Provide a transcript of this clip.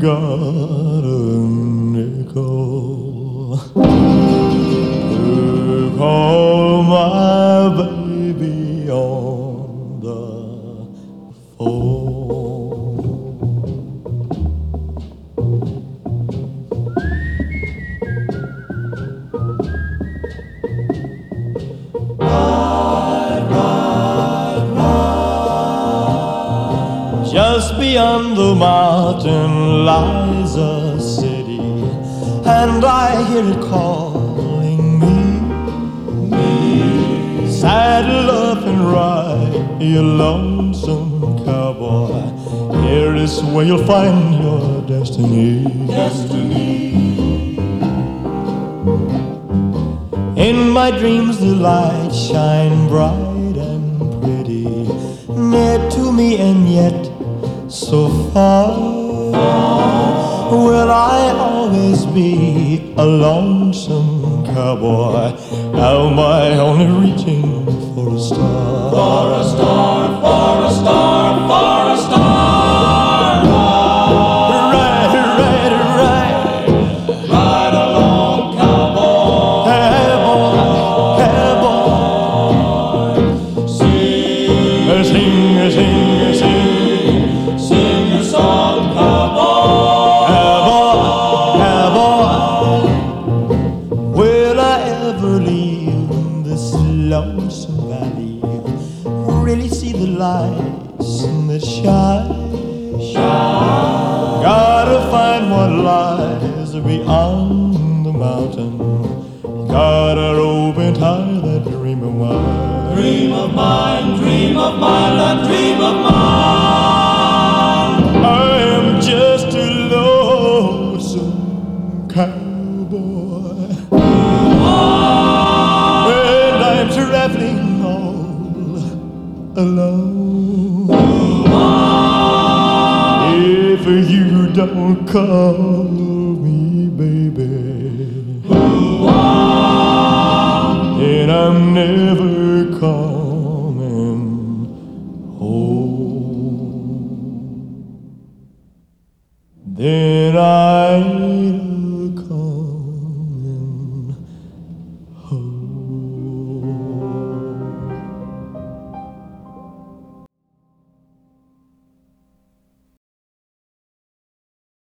got a nickel to call my baby on the phone. Just beyond the mountain lies a city, and I hear it calling me. Saddle up and ride, you lonesome cowboy. Here is where you'll find your destiny. In my dreams the lights shine bright and pretty, near to me and yet so far. Will I always be a lonesome cowboy? Am I only reaching for a star? For a star, for a star, for a star. Right, right, right. Ride along, cowboy. Cowboy, cowboy. Sing, sing, sing, sing. Sing a song, cowboy. Cowboy, cowboy. Will I ever leave this lonesome valley? Really see the lights that shine? Gotta find what lies beyond the mountain. Gotta open tight that dream of mine. Dream of mine, dream of mine, that dream of mine. I am just a lonesome cowboy, and I'm traveling all alone. If you don't call me baby, then I'm never coming home. Then I